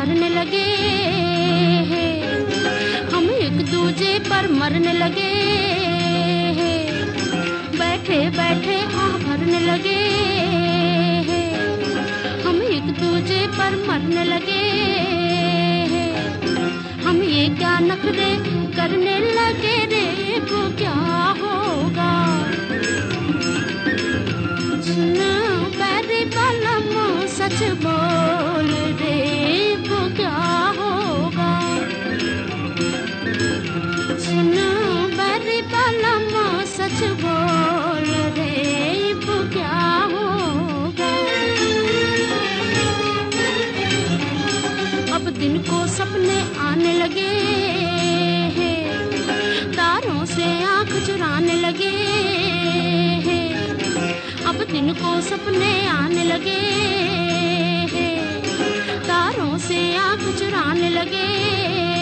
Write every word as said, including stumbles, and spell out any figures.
भरने लगे हैं, हम एक दूजे पर मरने लगे हैं, बैठे बैठे आह भरने लगे हैं, हम एक दूजे पर मरने लगे हैं, हम ये क्या नखरे करने लगे रे, वो क्या होगा। बैरी बालम सच बोल रे, वो क्या होगा। सुन बैरी बालम सच बोल रे, वो क्या होगा। अब दिन को सपने आने लगे हैं, तारों से आंख चुराने लगे हैं, अब दिन को सपने आने लगे हैं, तारों से आंख चुराने लगे